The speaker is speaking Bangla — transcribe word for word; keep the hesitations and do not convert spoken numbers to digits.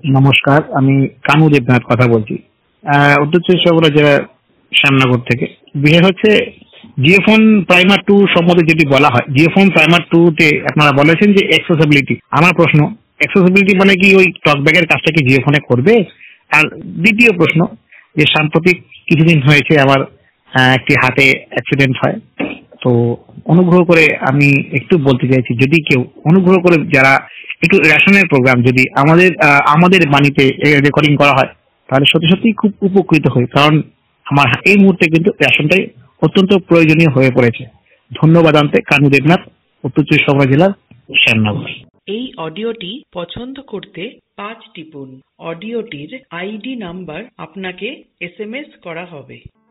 নমস্কার, আমি কানু দেবনাথ কথা বলছি। আহ, উত্তর চব্বিশ পরগনা জেলার শ্যামনগর থেকে। বিষয় হচ্ছে জিওফোন প্রাইমার টু সম্বন্ধে যেটি বলা হয়, জিওফোন প্রাইমার টু তে আপনারা বলেছেন যে অ্যাক্সেসিবিলিটি। আমার প্রশ্ন, অ্যাক্সেসিবিলিটি মানে কি ওই টকব্যাগের কাজটা কি জিওফোনে করবে? আর দ্বিতীয় প্রশ্ন, যে সাম্প্রতিক কিছুদিন হয়েছে আমার আহ, একটি হাতে অ্যাক্সিডেন্ট হয়। তো অনুগ্রহ করে আমি একটু বলতে চাইছি, যদি কেউ অনুগ্রহ করে যারা একটু রেশনের প্রোগ্রাম যদি আমাদের আহ, আমাদের বাণীতে রেকর্ডিং করা হয়, তাহলে সত্যি সত্যি খুব উপকৃত হই। কারণ আমার এই মুহূর্তে কিন্তু রেশনটাই অত্যন্ত প্রয়োজনীয় হয়ে পড়েছে। ধন্যবাদ। আনতে কানু দেবনাথ, উত্তর চব্বিশ পরগনা জেলার শ্যামনগর। এই অডিওটি পছন্দ করতে পাঁচ টিপুন। অডিওটির আইডি নাম্বার আপনাকে এস এম এস করা হবে।